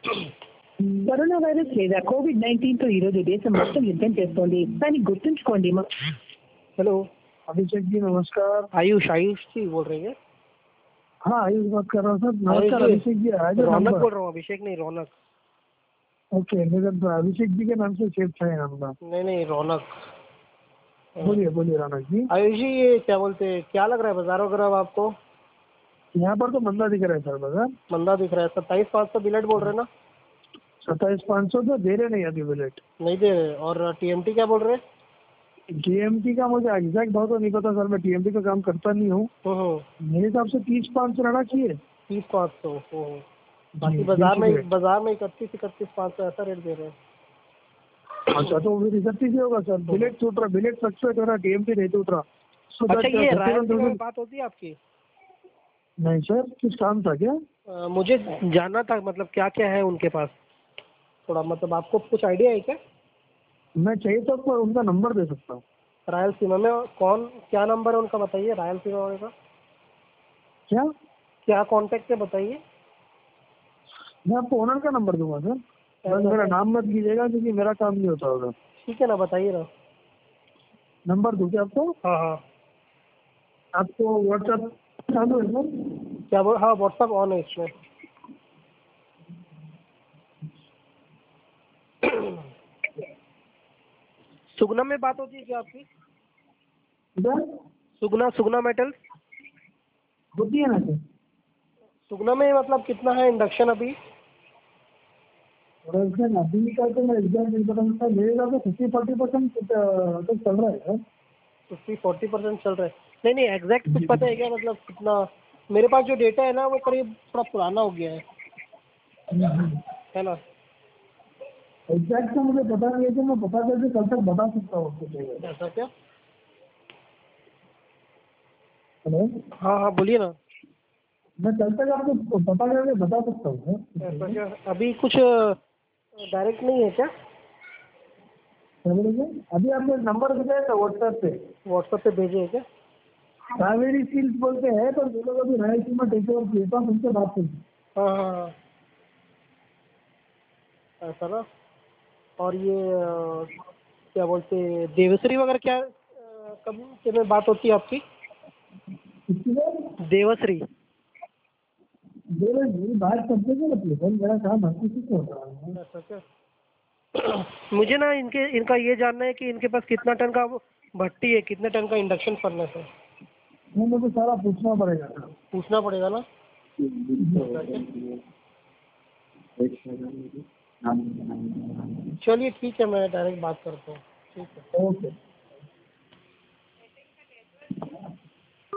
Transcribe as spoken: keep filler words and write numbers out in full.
Corona virus లేదా COVID nineteen తో ఈరోజు దేశం మొత్తం యుద్ధం చేస్తోంది. దాన్ని గుర్తుంచుకోండి. हेलो अभिषेक जी नमस्कार। आयुष आयुष जी बोल रहे हैं? हाँ आयुष बात कर रहा हूँ सर। नमस्कार अभिषेक जी। आज रौनक बोल रहा हूँ, अभिषेक नहीं रौनक। ओके मेरा तो अभिषेक जी के नाम से सेव था नाम। नहीं नहीं रौनक। बोलिए बोलिए रौनक जी। आयुष जी ये क्या बोलते हैं, क्या लग रहा है बाजार वगैरह अब आपको? यहाँ पर तो मंदा दिख रहा है सर बाजार। मंदा दिख रहा है। सत्ताईस पाँच सौ बिलेट बोल रहे हैं ना? सत्ताईस पाँच सौ तो दे रहे नहीं अभी बिलेट नहीं दे रहे। और टीएमटी क्या बोल रहे हैं? टीएमटी का मुझे एग्जैक्ट भाव तो नहीं पता सर, मैं टीएमटी का काम करता नहीं हूँ। मेरे हिसाब से तीस पाँच सौ रहना चाहिए। तीस पाँच सौ बाकी बाजार में बाजार में इकतीस इकतीस पाँच सौ ऐसा रेट दे रहे हैं। अच्छा तो फिर इकतीस ही होगा सर। बिलेट टूट रहा, बिलेट फ्लक्चुएट हो रहा, टीएमटी नहीं टूट रहा। अच्छा ये रायलसीमा में बात होती है आपकी? नहीं सर कुछ काम था क्या? आ, मुझे जानना था मतलब क्या क्या है उनके पास, थोड़ा मतलब आपको कुछ आइडिया है क्या? मैं चाहिए तो आपको उनका नंबर दे सकता हूँ। रायलसीमा में कौन क्या नंबर है उनका बताइए। रायलसीमा वाले का क्या क्या कांटेक्ट है बताइए। मैं आपको ओनर का नंबर दूंगा सर, बस मेरा नाम मत कीजिएगा क्योंकि मेरा काम नहीं होता होगा। ठीक है ना, बताइए ना। नंबर दूँ क्या आपको? हाँ हाँ आपको व्हाट्सएप चालू है सर? क्या बोल? हाँ व्हाट्सएप ऑन है इसमें। सुगना में बात होती है क्या आपकी? सुगना सुगना मेटल होती है ना सर। सुगना में मतलब कितना है इंडक्शन अभी? इंडक्शन अभी का तो मैं एग्जैक्ट नहीं पता सकता। मेरे हिसाब से फिफ्टी फोर्टी परसेंट तो चल रहा है। फिफ्टी फोर्टी परसेंट चल रहा है। नहीं नहीं एग्जैक्ट कुछ पता है क्या, मतलब कितना? मेरे पास जो डेटा है ना वो करीब थोड़ा पुराना हो गया है, है ना। एग्जैक्ट तो मुझे पता नहीं है कि मैं पता करके कल तक बता सकता हूँ। ऐसा क्या? हेलो हाँ हाँ बोलिए ना। मैं कल तक आपको पता करके बता सकता हूँ। ऐसा क्या? अभी कुछ डायरेक्ट नहीं है क्या? अभी आपने नंबर दिया था व्हाट्सएप पे। व्हाट्सएप पे भेजे है क्या? कावेरी सील्स बोलते हैं पर जो लोग अभी रायलसीमा टेक ओवर किए तो उनसे बात करिए। हाँ हाँ हाँ ऐसा ना। और ये अ, क्या बोलते हैं देवश्री वगैरह क्या अ, कब के में बात होती है आपकी? देवश्री देवश्री बात करते थे मतलब मेरा काम हर किसी को होता है। ऐसा क्या? मुझे ना इनके इनका ये जानना है कि इनके पास कितना टन का भट्टी है, कितने टन का इंडक्शन फर्नेस है। मुझे तो सारा पूछना पड़ेगा। पूछना पड़ेगा ना। चलिए ठीक है मैं डायरेक्ट बात करता हूँ। ठीक है ओके।